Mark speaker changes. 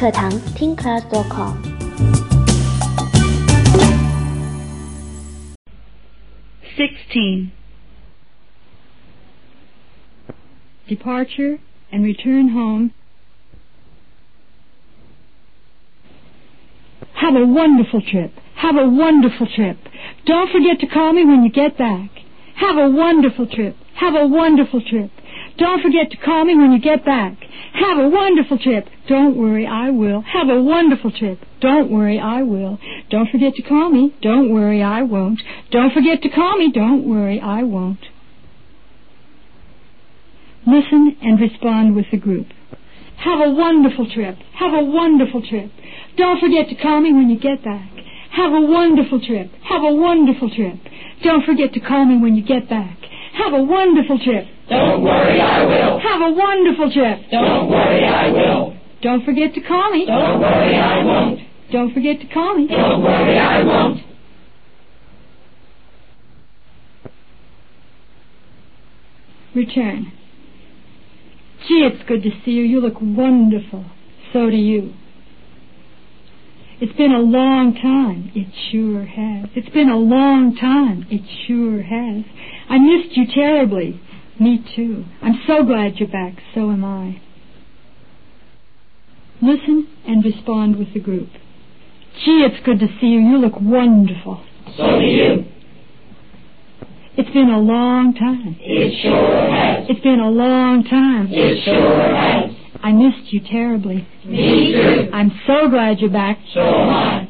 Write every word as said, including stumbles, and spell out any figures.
Speaker 1: 课堂 teen class dot com。
Speaker 2: Sixteen. Departure and return home. Have a wonderful trip. Have a wonderful trip. Don't forget to call me when you get back. Have a wonderful trip. Have a wonderful trip. Don't forget to call me when you get back. Have a wonderful trip. Don't worry, I will. Have a wonderful trip. Don't worry, I will. Don't forget to call me. Don't worry, I won't. Don't forget to call me. Don't worry, I won't. Listen and respond with the group. Have a wonderful trip. Have a wonderful trip. Don't forget to call me when you get back. Have a wonderful trip. Have a wonderful trip. Don't forget to call me when you get back. Have a wonderful trip.
Speaker 3: Don't worry, I will.
Speaker 2: Have a wonderful trip.
Speaker 3: Don't worry, I will.
Speaker 2: Don't forget to call me.
Speaker 3: Don't worry, I won't.
Speaker 2: Don't forget to call me.
Speaker 3: Don't worry, I won't.
Speaker 2: Return. Gee, it's good to see you. You look wonderful. So do you. It's been a long time. It sure has. It's been a long time. It sure has. I missed you terribly. Me too. I'm so glad you're back. So am I. Listen and respond with the group. Gee, it's good to see you. You look wonderful.
Speaker 3: So do you.
Speaker 2: It's been a long time.
Speaker 3: It sure has.
Speaker 2: It's been a long time.
Speaker 3: It sure has.
Speaker 2: I missed you terribly.
Speaker 3: Me too.
Speaker 2: I'm so glad you're back.
Speaker 3: So am I.